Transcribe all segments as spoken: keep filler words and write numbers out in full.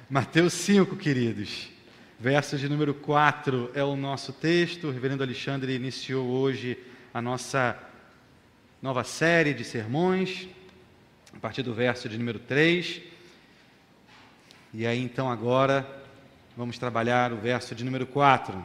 Mateus cinco, queridos, verso de número quatro é o nosso texto. O reverendo Alexandre iniciou hoje a nossa nova série de sermões, a partir do verso de número três. E aí, então, agora, vamos trabalhar o verso de número quatro.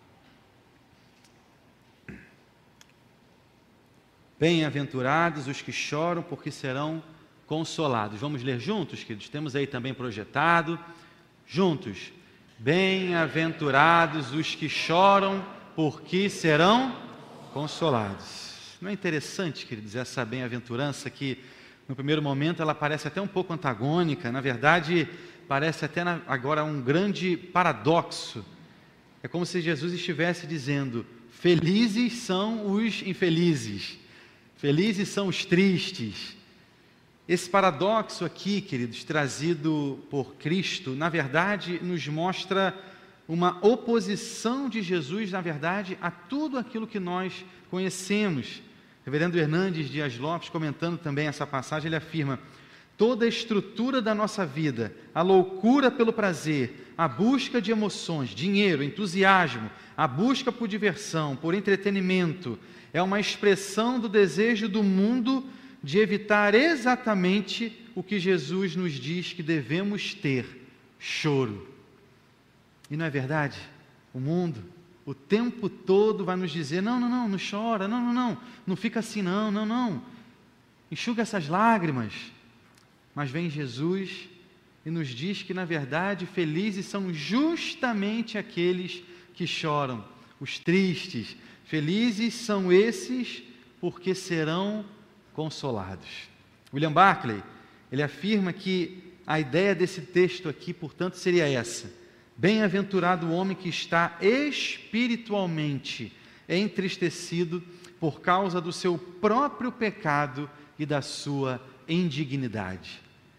Bem-aventurados os que choram, porque serão consolados. Vamos ler juntos, queridos? Temos aí também projetado. Juntos. Bem-aventurados os que choram, porque serão consolados. Não é interessante, queridos, essa bem-aventurança que, no primeiro momento, ela parece até um pouco antagônica. Na verdade, parece até agora um grande paradoxo. É como se Jesus estivesse dizendo: felizes são os infelizes, felizes são os tristes. Esse paradoxo aqui, queridos, trazido por Cristo, na verdade, nos mostra uma oposição de Jesus, na verdade, a tudo aquilo que nós conhecemos. O reverendo Hernandes Dias Lopes, comentando também essa passagem, ele afirma: toda a estrutura da nossa vida, a loucura pelo prazer, a busca de emoções, dinheiro, entusiasmo, a busca por diversão, por entretenimento, é uma expressão do desejo do mundo de evitar exatamente o que Jesus nos diz que devemos ter: choro. E não é verdade? O mundo, o tempo todo, vai nos dizer: não, não, não, não chora, não, não, não, não fica assim, não, não, não, enxuga essas lágrimas. Mas vem Jesus e nos diz que, na verdade, felizes são justamente aqueles que choram, os tristes. Felizes são esses porque serão consolados. William Barclay, ele afirma que a ideia desse texto aqui, portanto, seria essa: bem-aventurado o homem que está espiritualmente entristecido por causa do seu próprio pecado e da sua indignidade.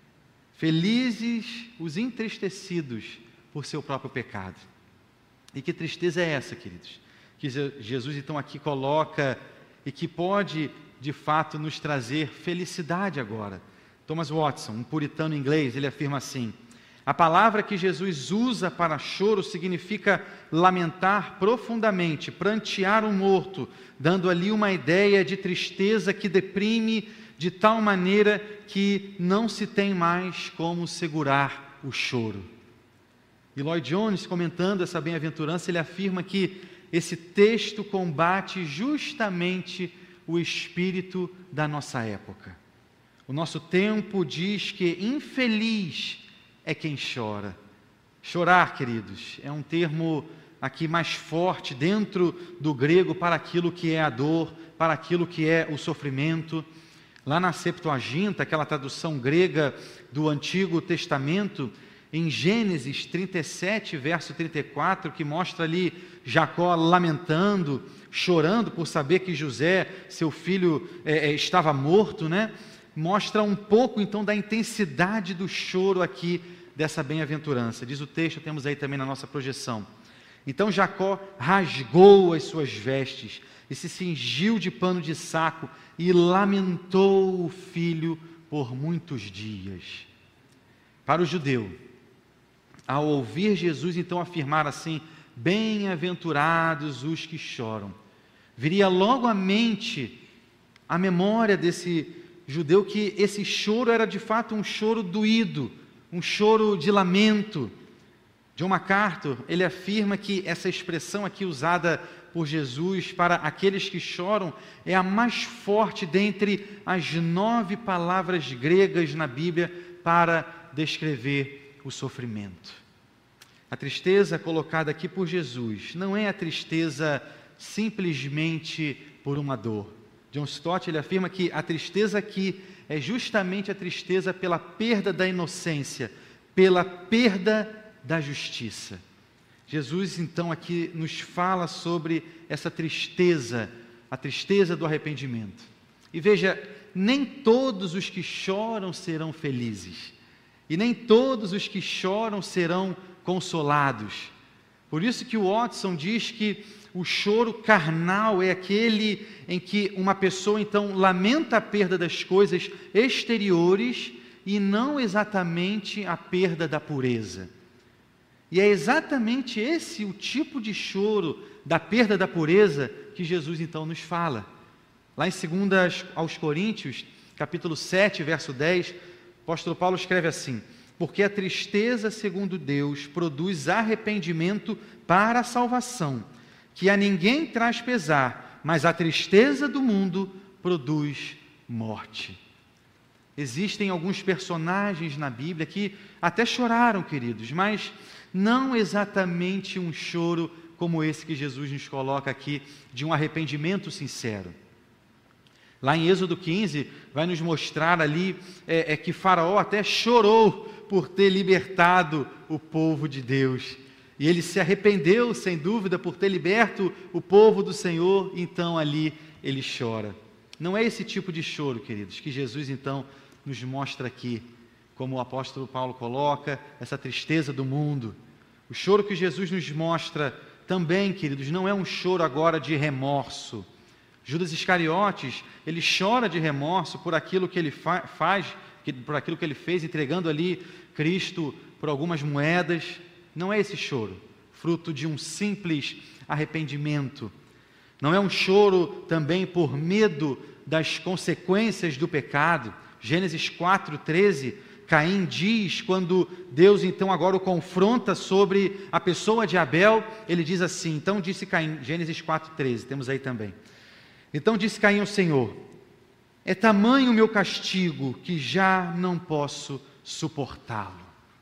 Felizes os entristecidos por seu próprio pecado. E que tristeza é essa, queridos? Que Jesus então aqui coloca e que pode de fato nos trazer felicidade agora. Thomas Watson, um puritano inglês, ele afirma assim: a palavra que Jesus usa para choro significa lamentar profundamente, prantear um morto, dando ali uma ideia de tristeza que deprime de tal maneira que não se tem mais como segurar o choro. E Lloyd Jones, comentando essa bem-aventurança, ele afirma que esse texto combate justamente o espírito da nossa época. O nosso tempo diz que infeliz é quem chora. Chorar, queridos, é um termo aqui mais forte dentro do grego para aquilo que é a dor, para aquilo que é o sofrimento. Lá na Septuaginta, aquela tradução grega do Antigo Testamento, em Gênesis trinta e sete, verso trinta e quatro, que mostra ali Jacó lamentando, chorando por saber que José, seu filho, é, é, estava morto, né? Mostra um pouco então da intensidade do choro aqui dessa bem-aventurança. Diz o texto, temos aí também na nossa projeção: então Jacó rasgou as suas vestes e se cingiu de pano de saco e lamentou o filho por muitos dias. Para o judeu, ao ouvir Jesus então afirmar assim: bem-aventurados os que choram, viria logo à mente, a memória desse judeu, que esse choro era de fato um choro doído, um choro de lamento. John MacArthur, ele afirma que essa expressão aqui usada por Jesus para aqueles que choram é a mais forte dentre as nove palavras gregas na Bíblia para descrever o sofrimento. A tristeza colocada aqui por Jesus não é a tristeza simplesmente por uma dor. John Stott, ele afirma que a tristeza aqui é justamente a tristeza pela perda da inocência, pela perda da justiça. Jesus então aqui nos fala sobre essa tristeza, a tristeza do arrependimento. E veja, nem todos os que choram serão felizes, e nem todos os que choram serão consolados. Por isso que o Watson diz que o choro carnal é aquele em que uma pessoa então lamenta a perda das coisas exteriores e não exatamente a perda da pureza. E é exatamente esse o tipo de choro da perda da pureza que Jesus então nos fala. Lá em dois aos Coríntios, capítulo sete, verso dez, o apóstolo Paulo escreve assim: porque a tristeza, segundo Deus, produz arrependimento para a salvação, que a ninguém traz pesar, mas a tristeza do mundo produz morte. Existem alguns personagens na Bíblia que até choraram, queridos, mas não exatamente um choro como esse que Jesus nos coloca aqui, de um arrependimento sincero. Lá em Êxodo quinze, vai nos mostrar ali é, é que Faraó até chorou por ter libertado o povo de Deus. E ele se arrependeu, sem dúvida, por ter liberto o povo do Senhor, então ali ele chora. Não é esse tipo de choro, queridos, que Jesus então nos mostra aqui, como o apóstolo Paulo coloca, essa tristeza do mundo. O choro que Jesus nos mostra também, queridos, não é um choro agora de remorso. Judas Iscariotes, ele chora de remorso por aquilo que ele fa- faz, por aquilo que ele fez, entregando ali Cristo por algumas moedas. Não é esse choro, fruto de um simples arrependimento. Não é um choro também por medo das consequências do pecado. Gênesis quatro, treze, Caim diz, quando Deus então agora o confronta sobre a pessoa de Abel, ele diz assim, então disse Caim, Gênesis quatro, treze, temos aí também. Então disse Caim ao Senhor: é tamanho o meu castigo que já não posso suportá-lo.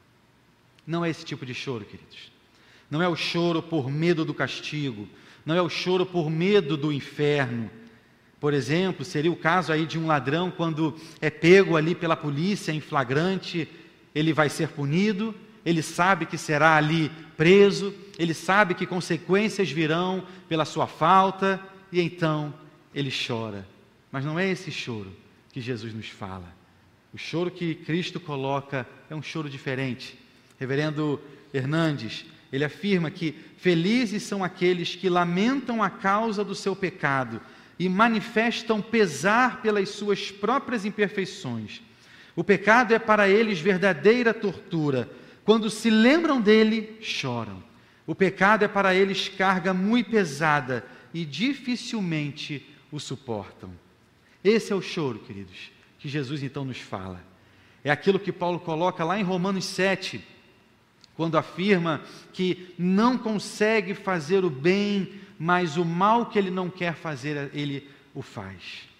Não é esse tipo de choro, queridos. Não é o choro por medo do castigo, não é o choro por medo do inferno. Por exemplo, seria o caso aí de um ladrão, quando é pego ali pela polícia em flagrante, ele vai ser punido, ele sabe que será ali preso, ele sabe que consequências virão pela sua falta, e então ele chora. Mas não é esse choro que Jesus nos fala. O choro que Cristo coloca é um choro diferente. Reverendo Hernandes, ele afirma que felizes são aqueles que lamentam a causa do seu pecado e manifestam pesar pelas suas próprias imperfeições. O pecado é para eles verdadeira tortura. Quando se lembram dele, choram. O pecado é para eles carga muito pesada e dificilmente o suportam. Esse é o choro, queridos, que Jesus então nos fala. É aquilo que Paulo coloca lá em Romanos sete, quando afirma que não consegue fazer o bem, mas o mal que ele não quer fazer, ele o faz.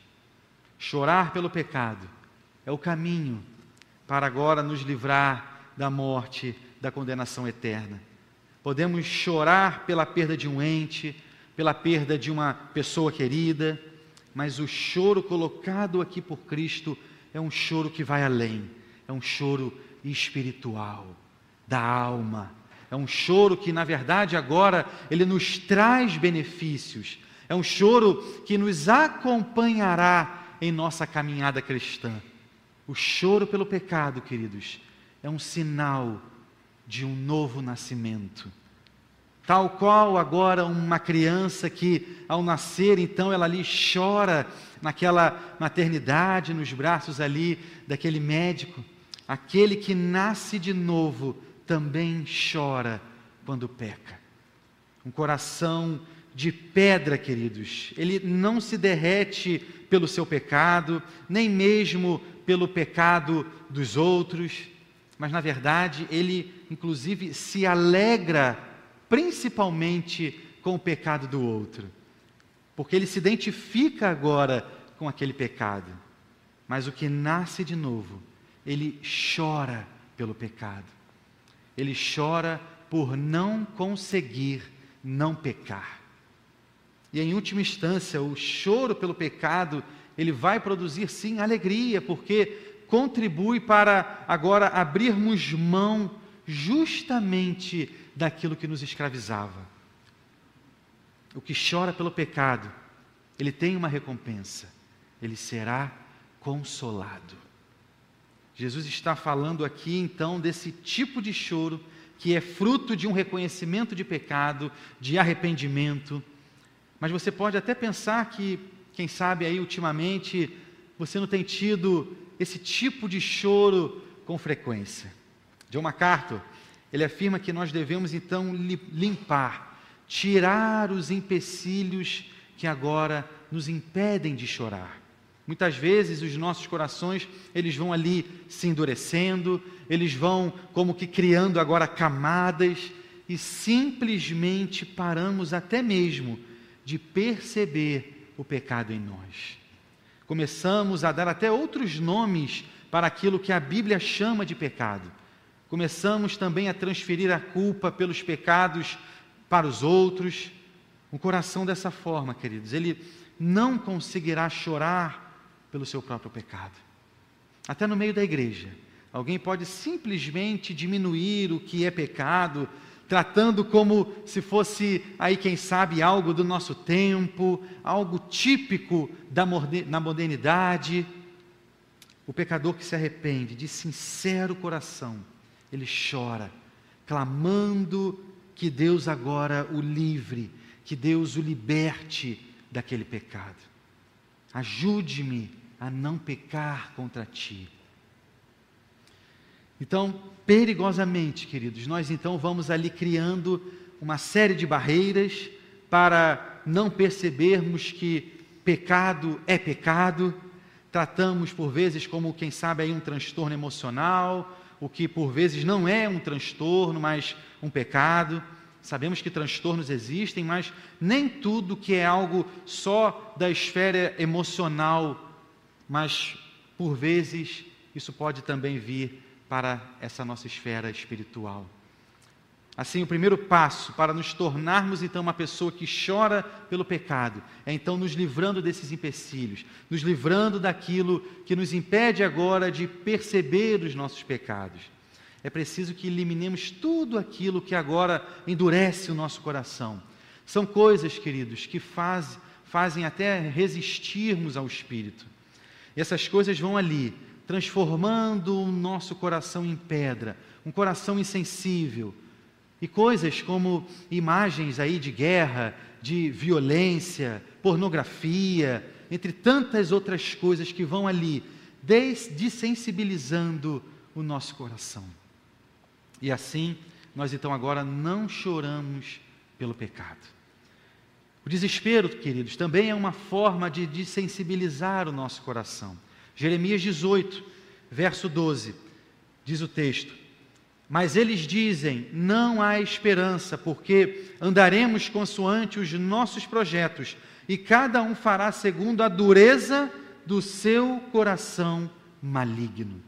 Chorar pelo pecado é o caminho para agora nos livrar da morte, da condenação eterna. Podemos chorar pela perda de um ente, pela perda de uma pessoa querida, mas o choro colocado aqui por Cristo é um choro que vai além, é um choro espiritual, da alma, é um choro que na verdade agora ele nos traz benefícios, é um choro que nos acompanhará em nossa caminhada cristã. O choro pelo pecado, queridos, é um sinal de um novo nascimento. Tal qual agora uma criança que ao nascer, então ela ali chora naquela maternidade, nos braços ali daquele médico. Aquele que nasce de novo também chora quando peca. Um coração de pedra, queridos, ele não se derrete pelo seu pecado, nem mesmo pelo pecado dos outros, mas na verdade ele inclusive se alegra principalmente com o pecado do outro, porque ele se identifica agora com aquele pecado. Mas o que nasce de novo, ele chora pelo pecado, ele chora por não conseguir não pecar. E em última instância, o choro pelo pecado, ele vai produzir sim alegria, porque contribui para agora abrirmos mão justamente daquilo que nos escravizava. O que chora pelo pecado, ele tem uma recompensa, ele será consolado. Jesus está falando aqui então desse tipo de choro que é fruto de um reconhecimento de pecado, de arrependimento. Mas você pode até pensar que, quem sabe aí ultimamente, você não tem tido esse tipo de choro com frequência. John MacArthur, ele afirma que nós devemos então limpar, tirar os empecilhos que agora nos impedem de chorar. Muitas vezes os nossos corações, eles vão ali se endurecendo, eles vão como que criando agora camadas e simplesmente paramos até mesmo de perceber o pecado em nós. Começamos a dar até outros nomes para aquilo que a Bíblia chama de pecado. Começamos também a transferir a culpa pelos pecados para os outros. Um coração dessa forma, queridos, ele não conseguirá chorar pelo seu próprio pecado. Até no meio da igreja, alguém pode simplesmente diminuir o que é pecado, tratando como se fosse aí, quem sabe, algo do nosso tempo, algo típico da modernidade. O pecador que se arrepende de sincero coração, ele chora, clamando que Deus agora o livre, que Deus o liberte daquele pecado. Ajude-me a não pecar contra ti. Então, perigosamente, queridos, nós então vamos ali criando uma série de barreiras para não percebermos que pecado é pecado. Tratamos por vezes como, quem sabe, aí um transtorno emocional, o que por vezes não é um transtorno, mas um pecado. Sabemos que transtornos existem, mas nem tudo que é algo só da esfera emocional, mas por vezes isso pode também vir para essa nossa esfera espiritual. Assim, o primeiro passo para nos tornarmos então uma pessoa que chora pelo pecado, é então nos livrando desses empecilhos, nos livrando daquilo que nos impede agora de perceber os nossos pecados. É preciso que eliminemos tudo aquilo que agora endurece o nosso coração. São coisas, queridos, que faz, fazem até resistirmos ao Espírito. E essas coisas vão ali, transformando o nosso coração em pedra, um coração insensível. E coisas como imagens aí de guerra, de violência, pornografia, entre tantas outras coisas que vão ali, dessensibilizando o nosso coração. E assim, nós então agora não choramos pelo pecado. O desespero, queridos, também é uma forma de desensibilizar o nosso coração. Jeremias dezoito, verso doze, diz o texto: mas eles dizem, não há esperança, porque andaremos consoante os nossos projetos, e cada um fará segundo a dureza do seu coração maligno.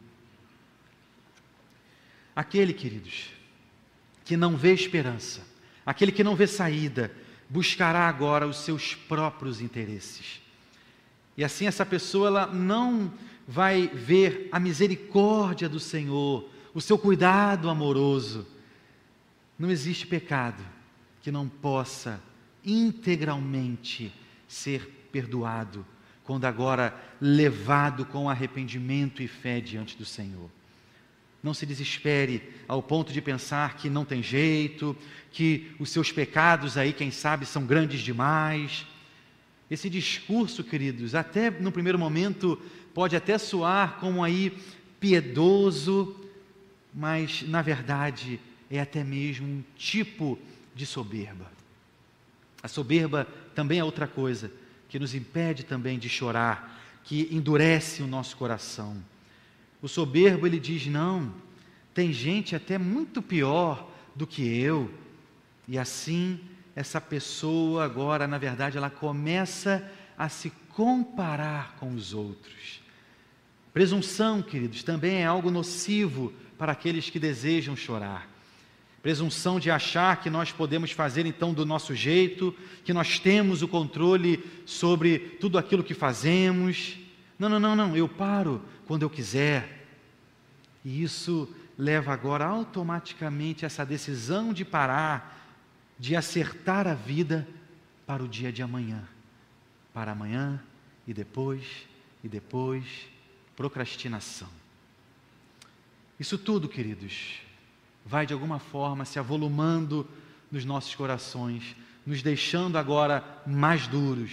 Aquele, queridos, que não vê esperança, aquele que não vê saída, buscará agora os seus próprios interesses. E assim essa pessoa ela não vai ver a misericórdia do Senhor, o seu cuidado amoroso. Não existe pecado que não possa integralmente ser perdoado, quando agora levado com arrependimento e fé diante do Senhor. Não se desespere ao ponto de pensar que não tem jeito, que os seus pecados aí, quem sabe, são grandes demais. Esse discurso, queridos, até no primeiro momento pode até soar como aí piedoso, mas na verdade é até mesmo um tipo de soberba. A soberba também é outra coisa que nos impede também de chorar, que endurece o nosso coração. O soberbo, ele diz, não, tem gente até muito pior do que eu. E assim, essa pessoa agora, na verdade, ela começa a se comparar com os outros. Presunção, queridos, também é algo nocivo para aqueles que desejam chorar. Presunção de achar que nós podemos fazer então do nosso jeito, que nós temos o controle sobre tudo aquilo que fazemos. Não, não, não, não, eu paro quando eu quiser. E isso leva agora automaticamente essa decisão de parar, de acertar a vida para o dia de amanhã. Para amanhã, e depois, e depois, procrastinação. Isso tudo, queridos, vai de alguma forma se avolumando nos nossos corações, nos deixando agora mais duros,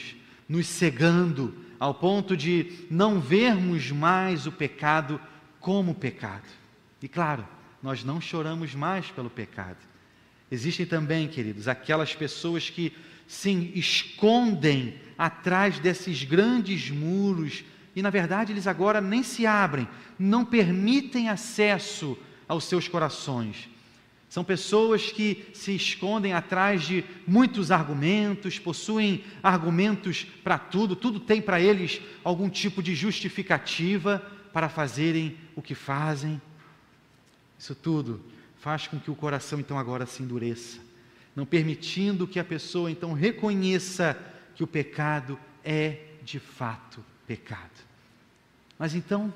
nos cegando ao ponto de não vermos mais o pecado como pecado. E claro, nós não choramos mais pelo pecado. Existem também, queridos, aquelas pessoas que se escondem atrás desses grandes muros e, na verdade, eles agora nem se abrem, não permitem acesso aos seus corações. São pessoas que se escondem atrás de muitos argumentos, possuem argumentos para tudo, tudo tem para eles algum tipo de justificativa para fazerem o que fazem. Isso tudo faz com que o coração então agora se endureça, não permitindo que a pessoa então reconheça que o pecado é de fato pecado. Mas então,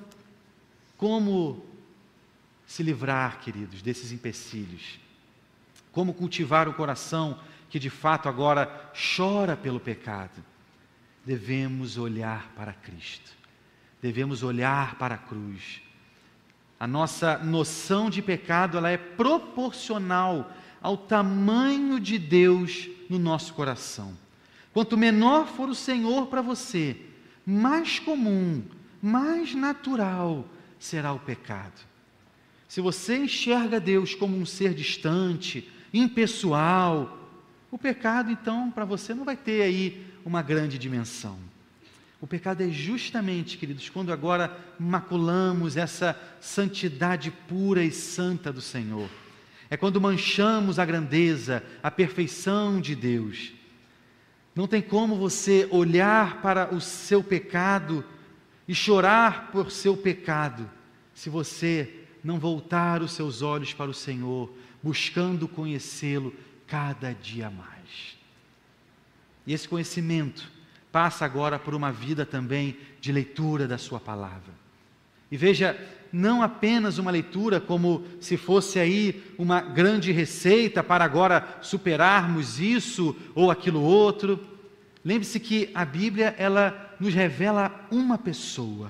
como se livrar, queridos, desses empecilhos? Como cultivar o coração que de fato agora chora pelo pecado? Devemos olhar para Cristo, devemos olhar para a cruz. A nossa noção de pecado, ela é proporcional ao tamanho de Deus no nosso coração. Quanto menor for o Senhor para você, mais comum, mais natural será o pecado. Se você enxerga Deus como um ser distante, impessoal, o pecado então para você não vai ter aí uma grande dimensão. O pecado é justamente, queridos, quando agora maculamos essa santidade pura e santa do Senhor. É quando manchamos a grandeza, a perfeição de Deus. Não tem como você olhar para o seu pecado e chorar por seu pecado, se você não voltar os seus olhos para o Senhor, buscando conhecê-lo cada dia mais. E esse conhecimento passa agora por uma vida também de leitura da sua palavra. E veja, não apenas uma leitura como se fosse aí uma grande receita para agora superarmos isso ou aquilo outro. Lembre-se que a Bíblia, ela nos revela uma pessoa.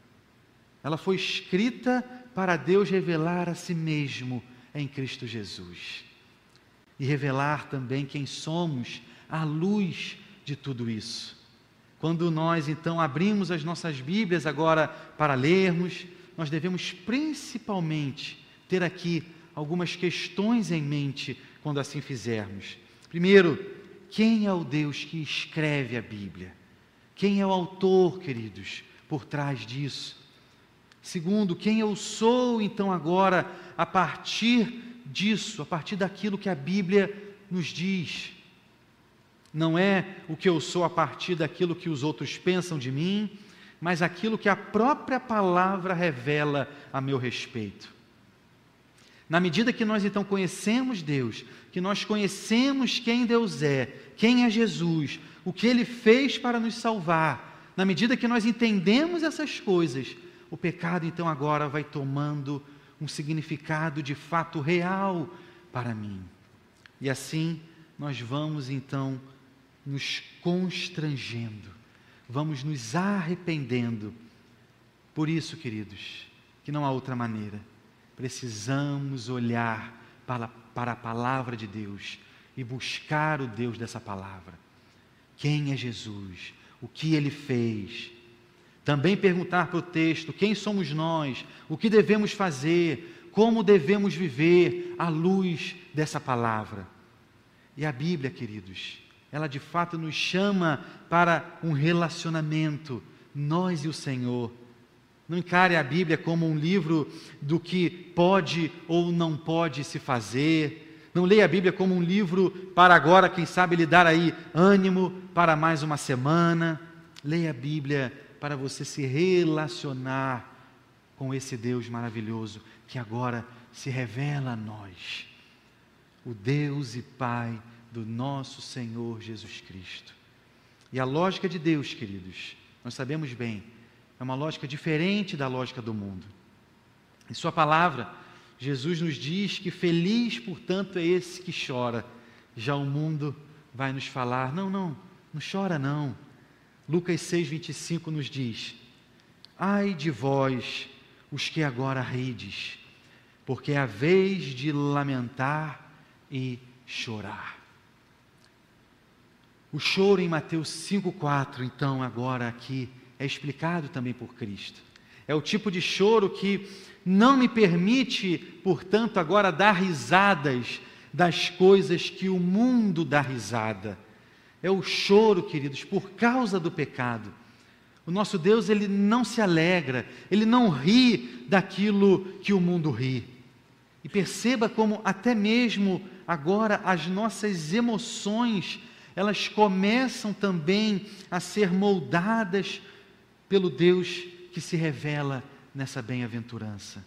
Ela foi escrita para Deus revelar a si mesmo em Cristo Jesus. E revelar também quem somos à luz de tudo isso. Quando nós então abrimos as nossas Bíblias agora para lermos, nós devemos principalmente ter aqui algumas questões em mente quando assim fizermos. Primeiro, quem é o Deus que escreve a Bíblia? Quem é o autor, queridos, por trás disso? Segundo, quem eu sou então agora a partir disso, a partir daquilo que a Bíblia nos diz? Não é o que eu sou a partir daquilo que os outros pensam de mim, mas aquilo que a própria palavra revela a meu respeito. Na medida que nós então conhecemos Deus, que nós conhecemos quem Deus é, quem é Jesus, o que Ele fez para nos salvar, na medida que nós entendemos essas coisas, o pecado então agora vai tomando um significado de fato real para mim. E assim nós vamos então nos constrangendo, vamos nos arrependendo. Por isso, queridos, que não há outra maneira, precisamos olhar para, para a palavra de Deus e buscar o Deus dessa palavra. Quem é Jesus? O que Ele fez? Também perguntar para o texto, quem somos nós? O que devemos fazer? Como devemos viver à luz dessa palavra? E a Bíblia, queridos, ela de fato nos chama para um relacionamento, nós e o Senhor. Não encare a Bíblia como um livro do que pode ou não pode se fazer. Não leia a Bíblia como um livro para agora, quem sabe, lhe dar aí ânimo para mais uma semana. Leia a Bíblia para você se relacionar com esse Deus maravilhoso que agora se revela a nós. O Deus e Pai do nosso Senhor Jesus Cristo. E a lógica de Deus, queridos, nós sabemos bem, é uma lógica diferente da lógica do mundo. Em sua palavra, Jesus nos diz que feliz, portanto, é esse que chora. Já o mundo vai nos falar, não, não, não chora não. Lucas seis, vinte e cinco nos diz, ai de vós, os que agora rides, porque é a vez de lamentar e chorar. O choro em Mateus cinco, quatro, então, agora aqui, é explicado também por Cristo. É o tipo de choro que não me permite, portanto, agora dar risadas das coisas que o mundo dá risada. É o choro, queridos, por causa do pecado. O nosso Deus, Ele não se alegra, Ele não ri daquilo que o mundo ri. E perceba como até mesmo agora as nossas emoções, elas começam também a ser moldadas pelo Deus que se revela nessa bem-aventurança.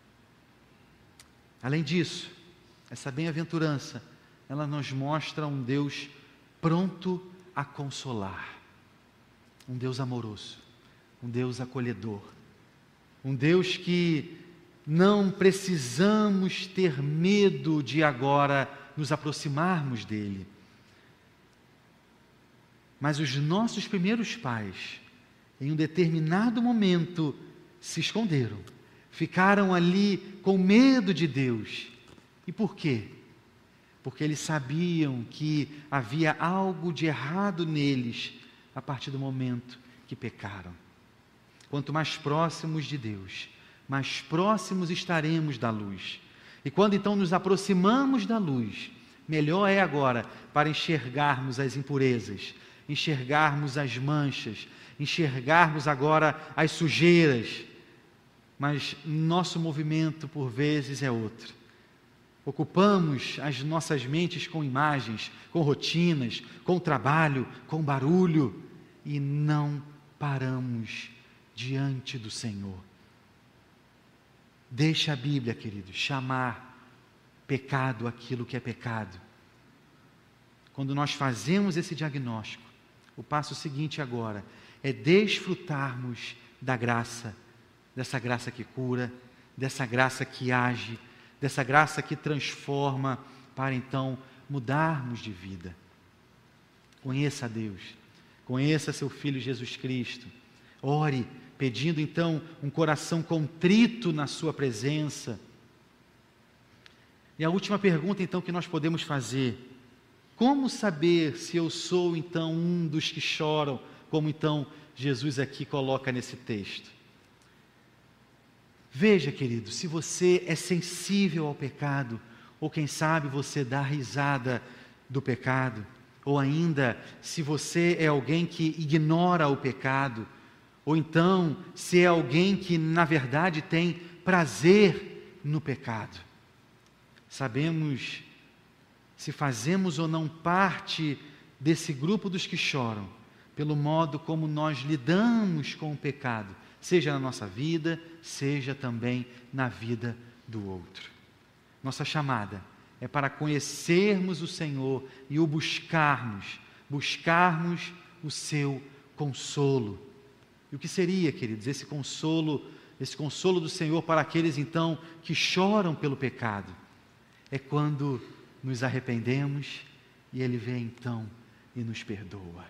Além disso, essa bem-aventurança, ela nos mostra um Deus pronto a consolar, um Deus amoroso, um Deus acolhedor, um Deus que não precisamos ter medo de agora nos aproximarmos dele. Mas os nossos primeiros pais, em um determinado momento, se esconderam, ficaram ali com medo de Deus. E por quê? Porque eles sabiam que havia algo de errado neles a partir do momento que pecaram. Quanto mais próximos de Deus, mais próximos estaremos da luz. E quando então nos aproximamos da luz, melhor é agora para enxergarmos as impurezas, enxergarmos as manchas, enxergarmos agora as sujeiras. Mas nosso movimento, por vezes, é outro. Ocupamos as nossas mentes com imagens, com rotinas, com trabalho, com barulho, e não paramos diante do Senhor. Deixa a Bíblia, queridos, chamar pecado aquilo que é pecado. Quando nós fazemos esse diagnóstico, o passo seguinte agora é desfrutarmos da graça, dessa graça que cura, dessa graça que age, dessa graça que transforma, para então mudarmos de vida. Conheça a Deus, conheça seu Filho Jesus Cristo, ore, pedindo então um coração contrito na sua presença. E a última pergunta então que nós podemos fazer: como saber se eu sou então um dos que choram, como então Jesus aqui coloca nesse texto? Veja, querido, se você é sensível ao pecado, ou quem sabe você dá risada do pecado, ou ainda se você é alguém que ignora o pecado, ou então se é alguém que na verdade tem prazer no pecado. Sabemos se fazemos ou não parte desse grupo dos que choram, pelo modo como nós lidamos com o pecado, seja na nossa vida, seja também na vida do outro. Nossa chamada é para conhecermos o Senhor e o buscarmos, buscarmos o seu consolo. E o que seria, queridos, esse consolo, esse consolo do Senhor para aqueles então que choram pelo pecado? É quando nos arrependemos e Ele vem então e nos perdoa.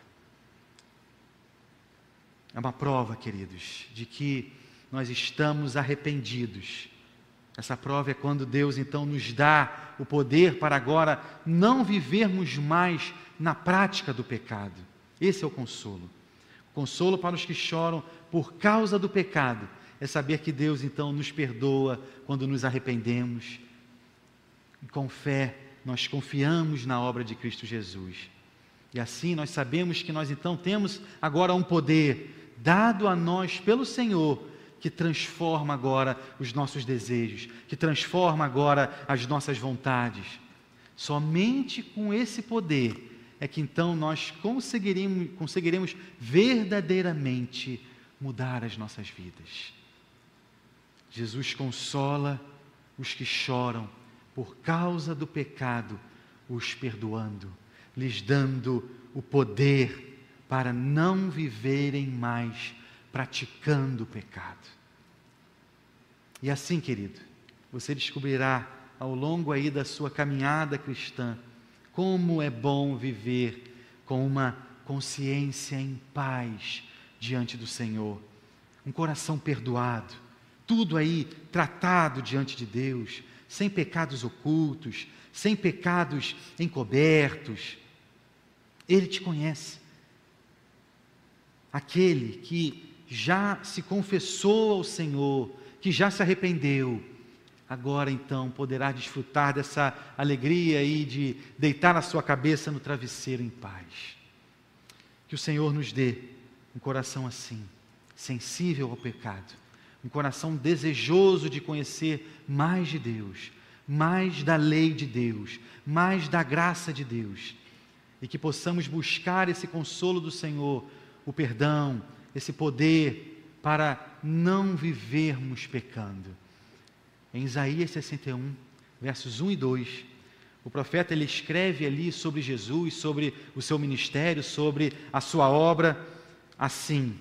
É uma prova, queridos, de que nós estamos arrependidos. Essa prova é quando Deus então nos dá o poder para agora não vivermos mais na prática do pecado. Esse é o consolo. O consolo para os que choram por causa do pecado é saber que Deus então nos perdoa quando nos arrependemos. E com fé nós confiamos na obra de Cristo Jesus. E assim nós sabemos que nós então temos agora um poder dado a nós pelo Senhor, que transforma agora os nossos desejos, que transforma agora as nossas vontades. Somente com esse poder é que então nós conseguiremos, conseguiremos verdadeiramente mudar as nossas vidas. Jesus consola os que choram por causa do pecado, os perdoando, lhes dando o poder para não viverem mais praticando o pecado. E assim, querido, você descobrirá ao longo aí da sua caminhada cristã como é bom viver com uma consciência em paz diante do Senhor, um coração perdoado, tudo aí tratado diante de Deus, sem pecados ocultos, sem pecados encobertos. Ele te conhece. Aquele que já se confessou ao Senhor, que já se arrependeu, agora então poderá desfrutar dessa alegria aí de deitar a sua cabeça no travesseiro em paz. Que o Senhor nos dê um coração assim, sensível ao pecado, um coração desejoso de conhecer mais de Deus, mais da lei de Deus, mais da graça de Deus, e que possamos buscar esse consolo do Senhor, o perdão, esse poder para não vivermos pecando. Em Isaías sessenta e um, versos um e dois, o profeta ele escreve ali sobre Jesus, sobre o seu ministério, sobre a sua obra, assim: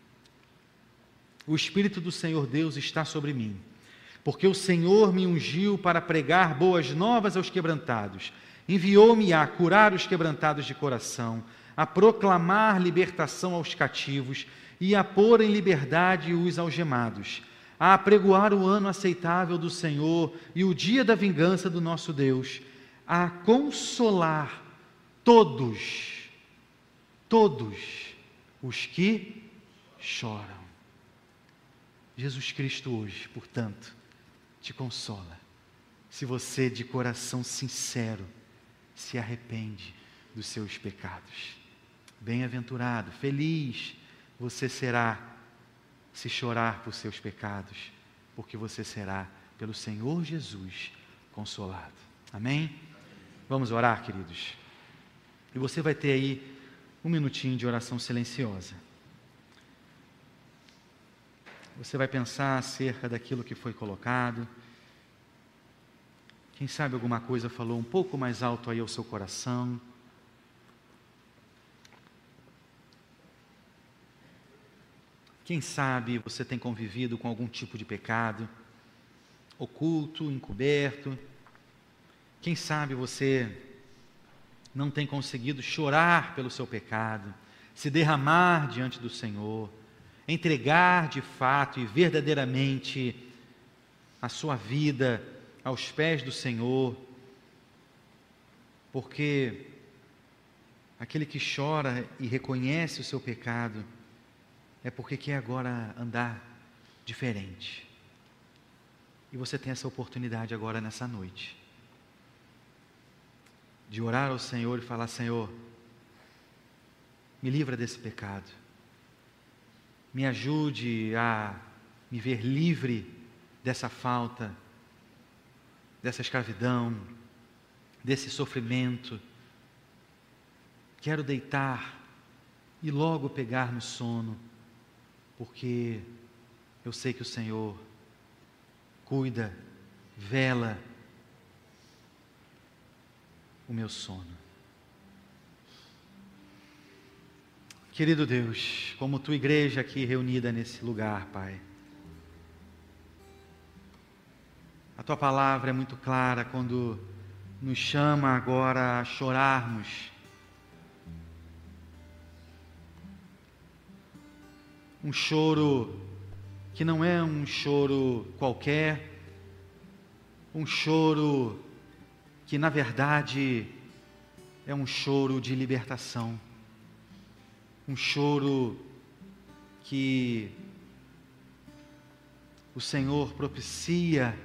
o Espírito do Senhor Deus está sobre mim, porque o Senhor me ungiu para pregar boas novas aos quebrantados, enviou-me a curar os quebrantados de coração, a proclamar libertação aos cativos e a pôr em liberdade os algemados, a apregoar o ano aceitável do Senhor e o dia da vingança do nosso Deus, a consolar todos, todos os que choram. Jesus Cristo hoje, portanto, te consola, se você de coração sincero se arrepende dos seus pecados. Bem-aventurado, feliz você será se chorar por seus pecados, porque você será pelo Senhor Jesus consolado. Amém? Vamos orar, queridos. E você vai ter aí um minutinho de oração silenciosa. Você vai pensar acerca daquilo que foi colocado. Quem sabe alguma coisa falou um pouco mais alto aí ao seu coração. Quem sabe você tem convivido com algum tipo de pecado, oculto, encoberto. Quem sabe você não tem conseguido chorar pelo seu pecado, se derramar diante do Senhor, entregar de fato e verdadeiramente a sua vida aos pés do Senhor, porque aquele que chora e reconhece o seu pecado é porque quer agora andar diferente. E você tem essa oportunidade agora nessa noite, de orar ao Senhor e falar: Senhor, me livra desse pecado, me ajude a me ver livre dessa falta, dessa escravidão, desse sofrimento. Quero deitar e logo pegar no sono, porque eu sei que o Senhor cuida, vela o meu sono. Querido Deus, como tua igreja aqui reunida nesse lugar, Pai, a tua palavra é muito clara quando nos chama agora a chorarmos. Um choro que não é um choro qualquer, um choro que na verdade é um choro de libertação, um choro que o Senhor propicia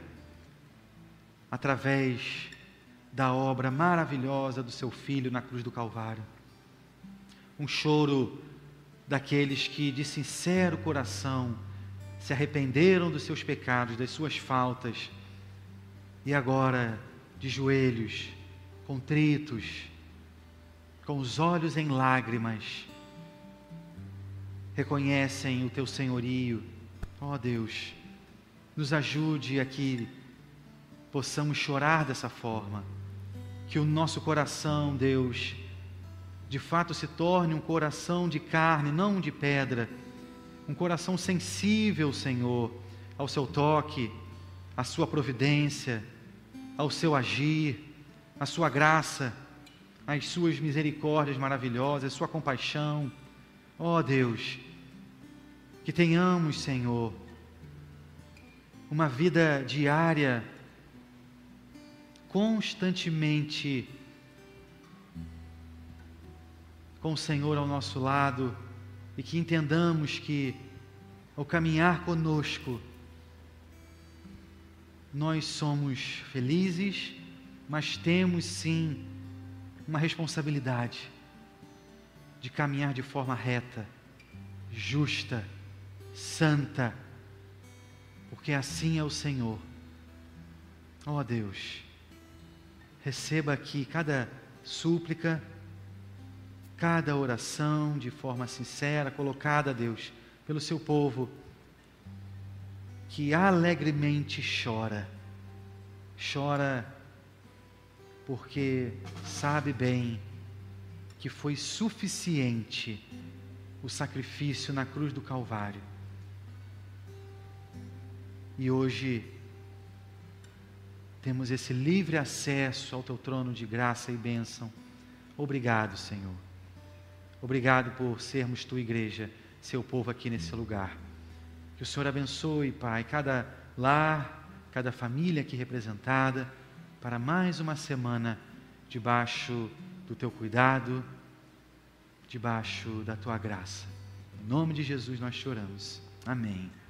através da obra maravilhosa do seu Filho na cruz do Calvário, um choro daqueles que de sincero coração se arrependeram dos seus pecados, das suas faltas, e agora de joelhos, contritos, com os olhos em lágrimas, reconhecem o teu senhorio. Ó Deus, nos ajude a que possamos chorar dessa forma, que o nosso coração, Deus, de fato se torne um coração de carne, não de pedra, um coração sensível, Senhor, ao seu toque, à sua providência, ao seu agir, à sua graça, às suas misericórdias maravilhosas, à sua compaixão. Ó Deus, que tenhamos, Senhor, uma vida diária constantemente com o Senhor ao nosso lado e que entendamos que, ao caminhar conosco, nós somos felizes, mas temos sim uma responsabilidade de caminhar de forma reta, justa, santa, porque assim é o Senhor. Ó Deus, receba aqui cada súplica, cada oração de forma sincera, colocada a Deus, pelo seu povo, que alegremente chora, chora porque sabe bem que foi suficiente o sacrifício na cruz do Calvário. E hoje temos esse livre acesso ao teu trono de graça e bênção. Obrigado, Senhor. Obrigado por sermos tua igreja, seu povo aqui nesse lugar. Que o Senhor abençoe, Pai, cada lar, cada família aqui representada, para mais uma semana debaixo do teu cuidado, debaixo da tua graça. Em nome de Jesus nós choramos. Amém.